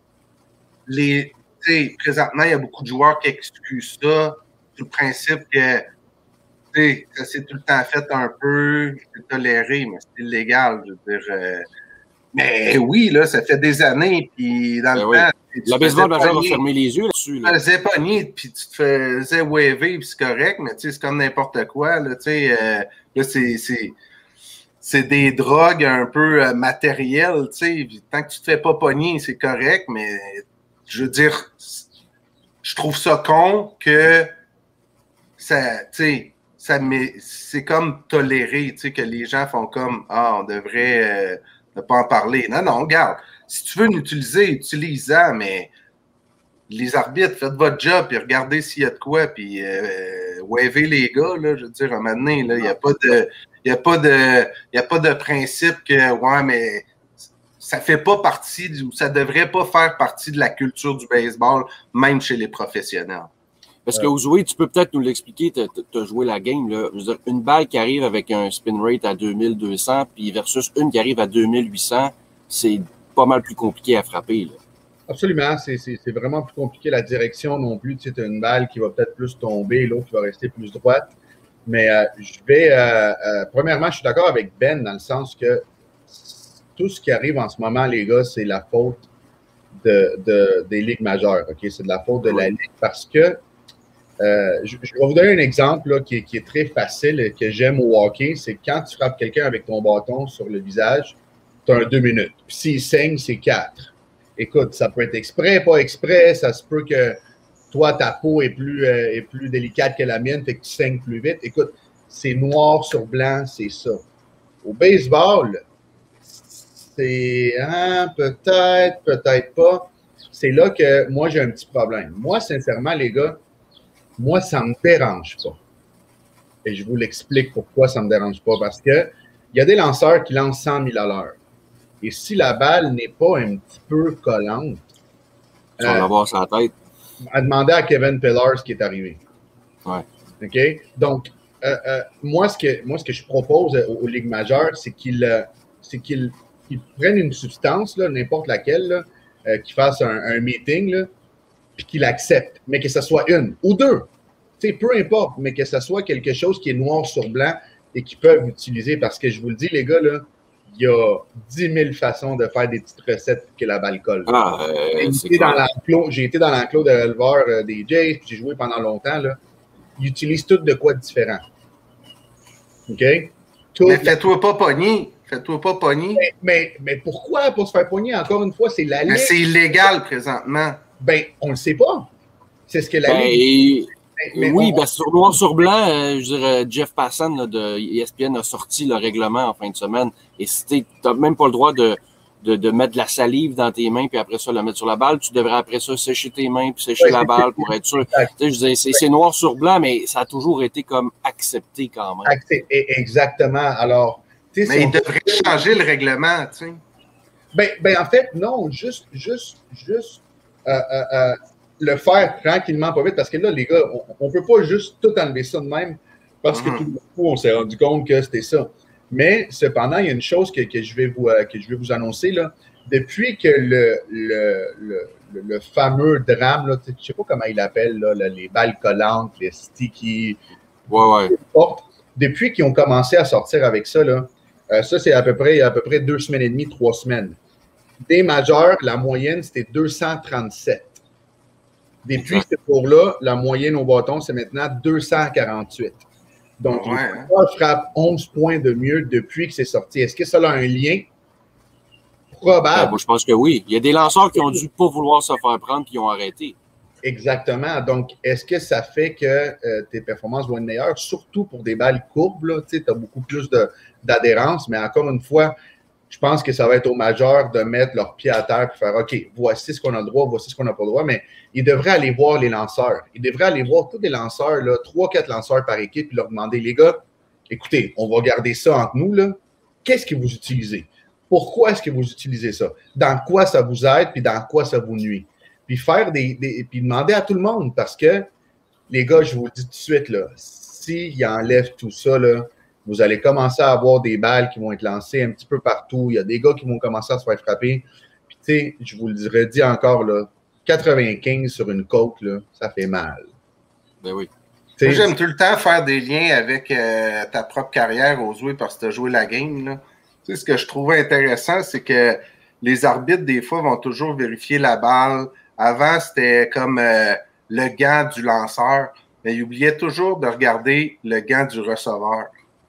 les, tu sais, présentement, il y a beaucoup de joueurs qui excusent ça, sur le principe que, tu sais, ça s'est tout le temps fait un peu, c'est toléré, mais c'est illégal. Je veux dire, euh, mais oui, là, ça fait des années, puis dans ben le oui. temps. La baseball majeur va fermer les yeux là-dessus. Là. Tu te faisais pogner, puis tu te faisais waver, puis c'est correct, mais tu sais, c'est comme n'importe quoi. Là, tu sais, euh, là, c'est, c'est, c'est des drogues un peu euh, matérielles, tu sais. Tant que tu te fais pas pogner, c'est correct, mais je veux dire, je trouve ça con que ça, tu sais, ça met, c'est comme toléré, tu sais, que les gens font comme, ah, on devrait euh, ne pas en parler. Non, non, regarde. Si tu veux l'utiliser, utilise-en, mais les arbitres, faites votre job, puis regardez s'il y a de quoi, puis euh, wavez les gars, là, je veux dire, à un moment donné, il n'y a pas de, il y a pas de, il y a pas de principe que, ouais, mais ça fait pas partie, du, ça devrait pas faire partie de la culture du baseball, même chez les professionnels. Parce que Ozoé, tu peux peut-être nous l'expliquer, tu as joué la game, là. Je veux dire, une balle qui arrive avec un spin rate à deux mille deux cents, puis versus une qui arrive à deux mille huit cents, c'est pas mal plus compliqué à frapper. Là. Absolument, c'est, c'est, c'est vraiment plus compliqué la direction non plus. Tu sais, tu as une balle qui va peut-être plus tomber, l'autre qui va rester plus droite. Mais euh, je vais... Euh, euh, premièrement, je suis d'accord avec Ben dans le sens que tout ce qui arrive en ce moment, les gars, c'est la faute de, de, des ligues majeures. Okay? C'est de la faute de oui. la ligue parce que euh, je, je vais vous donner un exemple là, qui, est, qui est très facile et que j'aime au hockey. C'est quand tu frappes quelqu'un avec ton bâton sur le visage, tu as un deux minutes. Puis s'il saigne, c'est quatre. Écoute, ça peut être exprès, pas exprès. Ça se peut que toi, ta peau est plus, euh, est plus délicate que la mienne, fait que tu saignes plus vite. Écoute, c'est noir sur blanc, c'est ça. Au baseball, c'est hein, peut-être, peut-être pas. C'est là que moi, j'ai un petit problème. Moi, sincèrement, les gars, moi, ça ne me dérange pas. Et je vous l'explique pourquoi ça ne me dérange pas. Parce que il y a des lanceurs qui lancent cent mille à l'heure. Et si la balle n'est pas un petit peu collante, Tu vas euh, l'avoir sur la tête. à demander à Kevin Pillar ce qui est arrivé. Ouais. OK? Donc, euh, euh, moi, ce que, moi, ce que je propose aux, aux ligues majeures, c'est qu'ils euh, c'est qu'ils qu'ils prennent une substance, là, n'importe laquelle, là, euh, qu'ils fassent un, un meeting, là, puis qu'ils l'acceptent, mais que ce soit une ou deux. Tu sais, peu importe, mais que ce soit quelque chose qui est noir sur blanc et qu'ils peuvent utiliser. Parce que je vous le dis, les gars, là, il y a dix mille façons de faire des petites recettes pour que la balle colle. Ah, euh, J'ai c'est été dans clair. l'enclos- J'ai été dans l'enclos de l'éleveur euh, des Jays, puis j'ai joué pendant longtemps. Là. Ils utilisent tout de quoi de différent. OK? Tout Mais la- fais-toi pas pogner. Fais-toi pas pogner. mais, mais, mais pourquoi pour se faire pogner? Encore une fois, c'est la Mais ligue. c'est illégal présentement. Ben, on le sait pas. C'est ce que la Ben, ligue. et- mais oui, on- ben, sur noir sur blanc, euh, je dirais, Jeff Passan là, de E S P N a sorti le règlement en fin de semaine. Et si tu n'as même pas le droit de, de, de mettre de la salive dans tes mains puis après ça, la mettre sur la balle, tu devrais après ça sécher tes mains puis sécher Ouais, la c'est- balle pour être sûr. Exact. Tu sais, je disais, c'est c'est noir sur blanc, mais ça a toujours été comme accepté quand même. Accès- e- Exactement. Alors, tu sais, Mais si il on- devrait changer le règlement, tu sais. Ben, ben, en fait, non, juste, juste, juste euh, euh, euh, le faire tranquillement, pas vite, parce que là, les gars, on ne peut pas juste tout enlever ça de même, parce que Mhm. tout le coup, on s'est rendu compte que c'était ça. Mais cependant, il y a une chose que, que, je, vais vous, euh, que je vais vous annoncer, là. Depuis que le, le, le, le, le fameux drame, là, tu sais, je ne sais pas comment il appelle, là, là, les balles collantes, les sticky, Ouais, ouais. porte, depuis qu'ils ont commencé à sortir avec ça, là, euh, ça, c'est à peu près, à peu près deux semaines et demie, trois semaines. Des majeurs, la moyenne, c'était deux cent trente-sept. Depuis Exact. ce jour-là, la moyenne au bâton, c'est maintenant deux cent quarante-huit. Donc, Ouais, les hein. joueurs frappent onze points de mieux depuis que c'est sorti. Est-ce que ça a un lien? Ben, Probable. moi, je pense que oui. Il y a des lanceurs qui ont dû pas vouloir se faire prendre puis ils ont arrêté. Exactement. Donc, est-ce que ça fait que euh, tes performances vont être meilleures, surtout pour des balles courbes, là, tu sais, as beaucoup plus de- d'adhérence, mais encore une fois, je pense que ça va être aux majeurs de mettre leurs pieds à terre et faire OK, voici ce qu'on a le droit, voici ce qu'on n'a pas le droit, mais ils devraient aller voir les lanceurs. Ils devraient aller voir tous les lanceurs, là, trois, quatre lanceurs par équipe, et leur demander, les gars, écoutez, on va garder ça entre nous, là. Qu'est-ce que vous utilisez? Pourquoi est-ce que vous utilisez ça? Dans quoi ça vous aide, puis dans quoi ça vous nuit? Puis faire des, des puis demander à tout le monde, parce que, les gars, je vous le dis tout de suite, là, s'ils enlèvent tout ça, là, vous allez commencer à avoir des balles qui vont être lancées un petit peu partout. Il y a des gars qui vont commencer à se faire frapper. Puis, tu sais, je vous le redis encore, là, quatre-vingt-quinze sur une côte, là, ça fait mal. Ben oui. Tu sais, Moi, j'aime tout le temps faire des liens avec euh, ta propre carrière aux joueurs parce que tu as joué la game. Là. Tu sais, ce que je trouvais intéressant, c'est que les arbitres, des fois, vont toujours vérifier la balle. Avant, c'était comme euh, le gant du lanceur, mais ils oubliaient toujours de regarder le gant du receveur.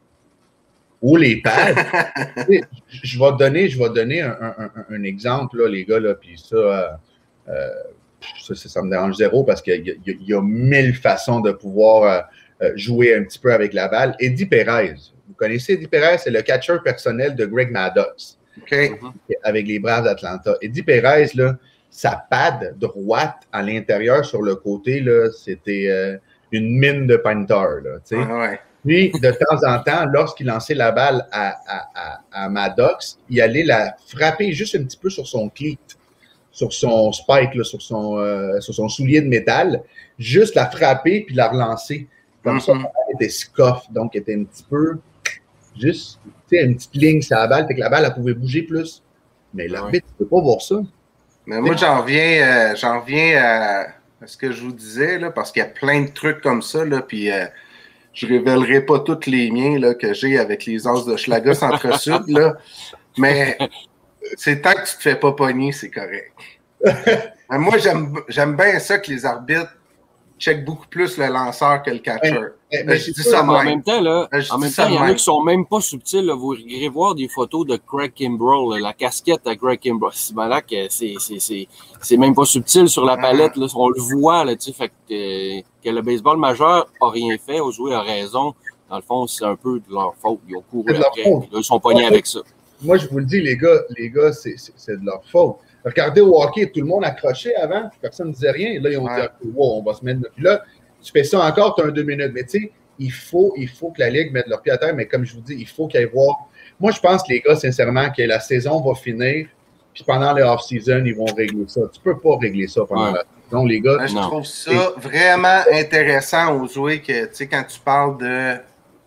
ou les pads. Tu sais, je vais te donner, je vais te donner un, un, un, un exemple, là, les gars, là, puis ça, euh, euh, ça, ça, ça me dérange zéro parce qu'il y, a- il y a mille façons de pouvoir euh, jouer un petit peu avec la balle. Eddie Perez, vous connaissez Eddie Perez, c'est le catcher personnel de Greg Maddox OK? avec les Braves d'Atlanta. Eddie Perez, là, sa pad droite à l'intérieur sur le côté, là, c'était euh, une mine de Panther, là, tu sais. Ouais, ouais. Puis, de temps en temps, lorsqu'il lançait la balle à, à, à, à Maddox, il allait la frapper juste un petit peu sur son cleat, sur son spike, là, sur, son, euh, sur son soulier de métal, juste la frapper puis la relancer. Comme ça, la Mhm. balle était scoff, donc elle était un petit peu juste, tu sais, une petite ligne sur la balle, fait que la balle, elle pouvait bouger plus. Mais l'arbitre, tu ne peux pas voir ça. Mais moi, j'en reviens, euh, j'en reviens à, à ce que je vous disais, là, parce qu'il y a plein de trucs comme ça, là, puis euh, je révélerai pas tous les miens là, que j'ai avec les As de Schlager Centre-Sud, là, mais c'est tant que tu te fais pas pogner, c'est correct. Mais moi, j'aime, j'aime bien ça que les arbitres checkent beaucoup plus le lanceur que le catcher. Mais, Euh, mais je c'est dis sûr, ça En même. même temps, là, Je en dis même ça temps, il y en a même. qui sont même pas subtils. Là. Vous irez voir des photos de Craig Kimbrell, là, la casquette à Craig Kimbrell. C'est ben là que c'est, c'est, c'est, c'est même pas subtil sur la palette. Là. On le voit, là, tu sais, fait que, euh, que le baseball majeur a rien fait, aux joueurs a raison. Dans le fond, c'est un peu de leur faute. Ils ont couru C'est de leur après. faute. Puis là, ils sont pognés Ouais. avec ça. Moi, je vous le dis, les gars, les gars, c'est, c'est, c'est de leur faute. Regardez au hockey, tout le monde accrochait avant, personne ne disait rien. Là, ils ont Ouais. dit, wow, on va se mettre. Puis là, tu fais ça encore, tu as un deux minutes. Mais tu sais, il faut, il faut que la Ligue mette leur pied à terre, mais comme je vous dis, il faut qu'il y ait voir. Moi, je pense, les gars, sincèrement, que la saison va finir, puis pendant les off-season, ils vont régler ça. Tu peux pas régler ça pendant Ouais. la saison, les gars. Moi, je Non. trouve ça vraiment intéressant aux jouets que, tu sais, quand tu parles de,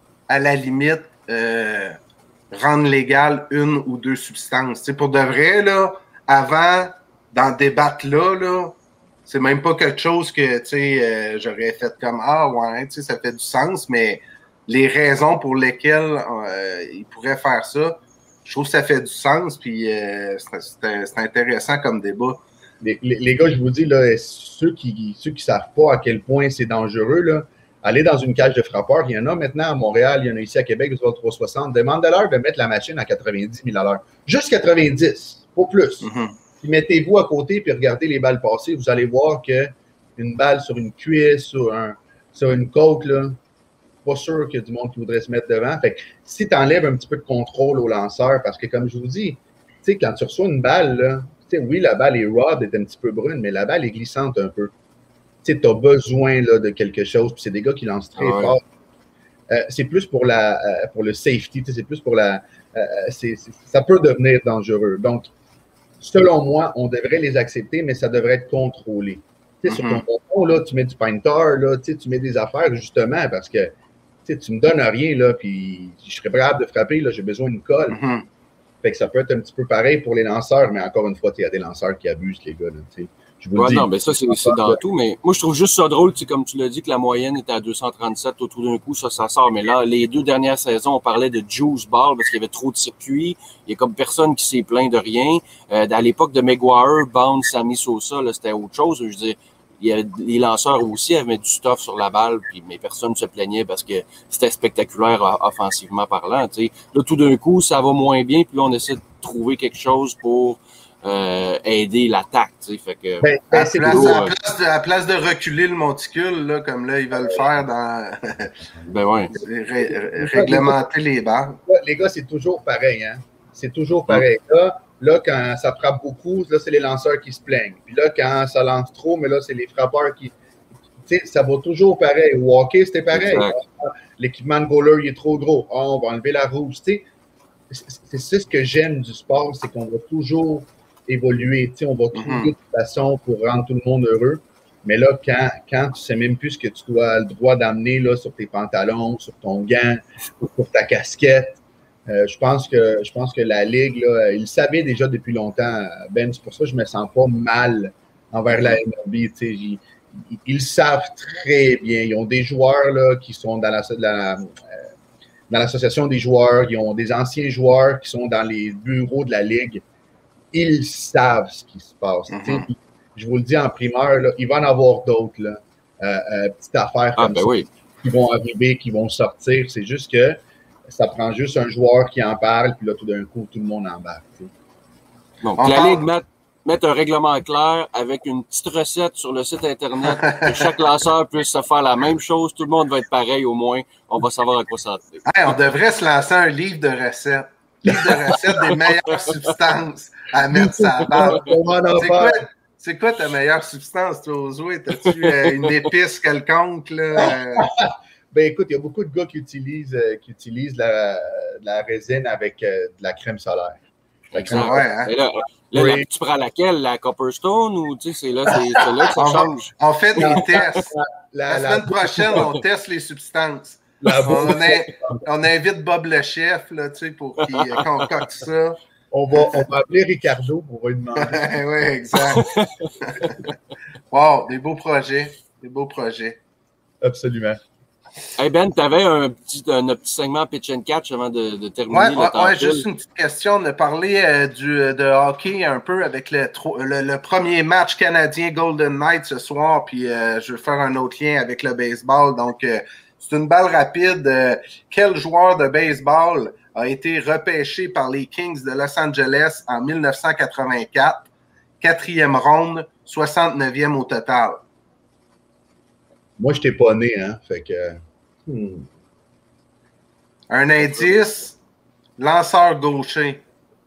à la limite, euh, rendre légal une ou deux substances. Tu sais, pour de vrai, là, avant d'en débattre là, là, c'est même pas quelque chose que, tu sais, euh, j'aurais fait comme, ah, ouais, tu sais, ça fait du sens, mais les raisons pour lesquelles euh, ils pourraient faire ça, je trouve que ça fait du sens, puis euh, c'est, c'est, c'est intéressant comme débat. Les, les, les gars, je vous dis, là, ceux qui ceux qui savent pas à quel point c'est dangereux, là, allez dans une cage de frappeurs. Il y en a maintenant à Montréal, il y en a ici à Québec, vous avez trois cent soixante. Demandez-leur de mettre la machine à quatre-vingt-dix mille à l'heure. Juste quatre-vingt-dix, pas plus. Mm-hmm. Puis mettez-vous à côté puis regardez les balles passer. Vous allez voir qu'une balle sur une cuisse, sur, un, sur une côte, là, pas sûr qu'il y a du monde qui voudrait se mettre devant. Fait que si tu enlèves un petit peu de contrôle au lanceur, parce que comme je vous dis, tu sais, quand tu reçois une balle, là, tu sais, oui, la balle est raw, est un petit peu brune, mais la balle est glissante un peu. Tu sais, tu as besoin là, de quelque chose, puis c'est des gars qui lancent très Ouais. fort. Euh, c'est plus pour, la, euh, pour le safety, tu sais, c'est plus pour la... Euh, c'est, c'est, ça peut devenir dangereux. Donc, selon moi, on devrait les accepter, mais ça devrait être contrôlé. Tu sais, Mm-hmm. sur ton bonbon, là, tu mets du pine tar, là, tu sais, tu mets des affaires, justement, parce que tu sais, tu me donnes rien, là, puis je serais prêt de frapper, là, j'ai besoin d'une colle. Mm-hmm. Fait que ça peut être un petit peu pareil pour les lanceurs, mais encore une fois, il y a des lanceurs qui abusent, les gars, là, tu sais. Je vous le Ouais, dis. non, mais ça, c'est, c'est dans tout. Mais moi, je trouve juste ça drôle, tu sais, comme tu l'as dit, que la moyenne était à deux cent trente-sept. Tout d'un coup, ça, ça sort. Mais là, les deux dernières saisons, on parlait de juice ball parce qu'il y avait trop de circuits. Il y a comme personne qui s'est plaint de rien. Euh, à l'époque de Maguire, Bound, Sammy Sosa, là, c'était autre chose. Je veux dire, il y avait, les lanceurs aussi avaient du stuff sur la balle, puis, mais personne ne se plaignait parce que c'était spectaculaire offensivement parlant. Tu sais. Là, tout d'un coup, ça va moins bien, puis là, on essaie de trouver quelque chose pour euh, aider l'attaque. Tu sais. Fait que, Ben, ben, À, c'est place, toujours, à, place de, à place de reculer le monticule, là, comme là, ils veulent faire dans ben ouais. ré- réglementer les barres. les gars, c'est toujours pareil, hein. C'est toujours pareil. Là, là, quand ça frappe beaucoup, là, c'est les lanceurs qui se plaignent. Puis là, quand ça lance trop, mais là, c'est les frappeurs qui... Tu sais, ça va toujours pareil. Au hockey, c'était pareil. Exact. L'équipement de goaler, il est trop gros. Ah, on va enlever la rouge. Tu sais, c'est, c'est ce que j'aime du sport, c'est qu'on va toujours évoluer. Tu sais, on va trouver Mhm. une façon pour rendre tout le monde heureux. Mais là, quand, quand tu sais même plus ce que tu dois le droit d'amener là, sur tes pantalons, sur ton gant, ou sur ta casquette, euh, je pense que je pense que la Ligue, là, ils le savaient déjà depuis longtemps, Ben. C'est pour ça que je me sens pas mal envers la M L B. Tu sais, ils, ils, ils savent très bien. Ils ont des joueurs là, qui sont dans la, la, euh, dans l'association des joueurs. Ils ont des anciens joueurs qui sont dans les bureaux de la Ligue. Ils savent ce qui se passe. Mhm. Tu sais, je vous le dis en primeur, là, il va en avoir d'autres, là, euh, euh, petites affaires Ah, comme ben ça oui. qui vont arriver, qui vont sortir. C'est juste que ça prend juste un joueur qui en parle, puis là, tout d'un coup, tout le monde embarque. Tu sais. Donc, On la parle- Ligue mette, mette un règlement clair avec une petite recette sur le site Internet, que chaque lanceur puisse se faire la même chose. Tout le monde va être pareil au moins. On va savoir à quoi s'attendre. Hey, on devrait se lancer un livre de recettes. Livre de recettes des meilleures substances à mettre sur la barre. On va en C'est quoi, faire. c'est quoi ta meilleure substance, toi, aux jouets? T'as-tu euh, une épice quelconque, là? euh? Ben écoute, il y a beaucoup de gars qui utilisent, euh, qui utilisent la, de la résine avec euh, de la crème solaire. La crème Exact. Ouais, hein? Et là, là, Oui. la- tu prends laquelle? La Copperstone ou tu sais, c'est là, c'est, c'est là que ça On, va- change? on fait des tests. La, La la, semaine prochaine, on teste les substances. la On, bouffe, in- on invite Bob le chef, là, tu sais, pour qu'il euh, concocte ça. on, va, on va appeler Ricardo pour lui demander. Oui, exact. Wow, des beaux projets. Des beaux projets. Absolument. Hey Ben, tu avais un petit, un, un petit segment pitch and catch avant de, de terminer Ouais, le ouais, temps ouais, file. juste une petite question. On a parlé euh, du, de hockey un peu avec le, tro- le, le premier match canadien Golden Knights ce soir, puis euh, je vais faire un autre lien avec le baseball. Donc, euh, c'est une balle rapide. Euh, quel joueur de baseball a été repêché par les Kings de Los Angeles en dix-neuf cent quatre-vingt-quatre, quatrième ronde, soixante-neuvième au total? Moi, je t'ai pas né, hein. Fait que. hmm. Un indice, lanceur gaucher.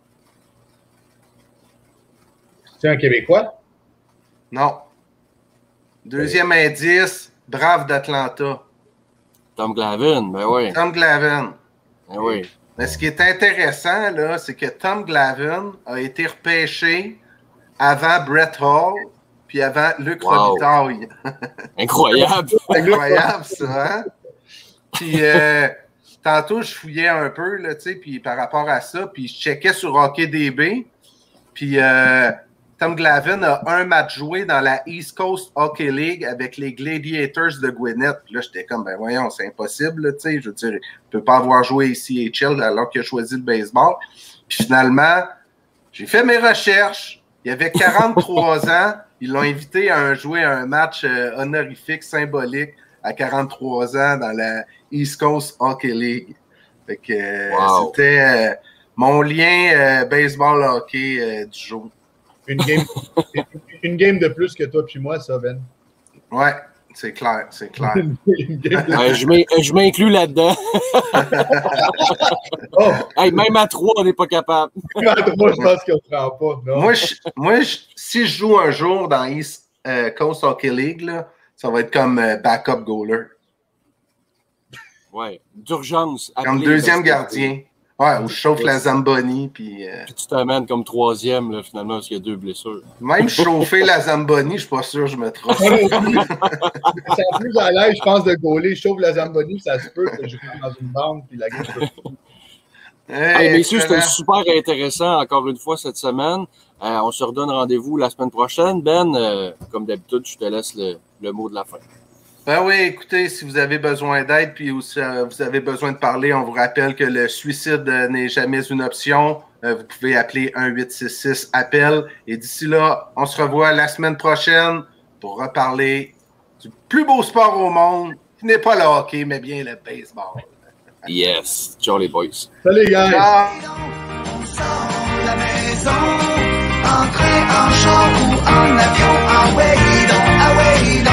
C'est un Québécois? Non. Deuxième indice, Brave d'Atlanta. Tom Glavine, ben oui. Tom Glavine. Ben oui. Mais ce qui est intéressant, là, c'est que Tom Glavine a été repêché avant Brett Hall puis avant Luc Wow. Robitaille. Incroyable. Incroyable, ça, hein? Puis, euh, tantôt, je fouillais un peu, là, tu sais, puis par rapport à ça, puis je checkais sur HockeyDB, puis euh, Tom Glavine a un match joué dans la East Coast Hockey League avec les Gladiators de Gwinnett. Puis là, j'étais comme, ben voyons, c'est impossible, là, tu sais, je veux dire, il ne peut pas avoir joué ici à C H L alors qu'il a choisi le baseball. Puis finalement, j'ai fait mes recherches, il avait quarante-trois ans, ils l'ont invité à un, jouer un match euh, honorifique, symbolique, à quarante-trois ans dans la East Coast Hockey League. Fait que euh, Wow. c'était euh, mon lien euh, baseball-hockey euh, du jour. Une game, une game de plus que toi puis moi, ça, Ben. Ouais, c'est clair, c'est clair. Une game de- Ouais, je m'in- je m'inclus là-dedans. Oh, Hey, même à trois, on n'est pas capable. à trois, je pense qu'on ne prend pas. Non? Moi, je, moi je, si je joue un jour dans East euh, Coast Hockey League, là, ça va être comme euh, backup goaler. Ouais, d'urgence. Comme appelez deuxième parce que- gardien. Ouais, où je chauffe la Zamboni. Puis, euh, Puis tu t'amènes comme troisième, là, finalement, parce qu'il y a deux blessures. même chauffer la Zamboni, je suis pas sûr que je me trompe. C'est plus à l'aise, je pense, de gauler. Je chauffe la Zamboni, ça se peut que je rentre dans une bande puis la game peut- Hey, Hey, messieurs, c'était excellent. super intéressant encore une fois cette semaine. Euh, on se redonne rendez-vous la semaine prochaine. Ben, euh, comme d'habitude, je te laisse le, le mot de la fin. Ben oui, écoutez, si vous avez besoin d'aide puis aussi, euh, vous avez besoin de parler, on vous rappelle que le suicide euh, n'est jamais une option. Euh, vous pouvez appeler un huit six six appel. Et d'ici là, on se revoit la semaine prochaine pour reparler du plus beau sport au monde, qui n'est pas le hockey, mais bien le baseball. Yes. Ciao les boys. Salut, les gars! Ciao! On sort de la maison, en train, en char ou en avion, en way donc, ah way donc.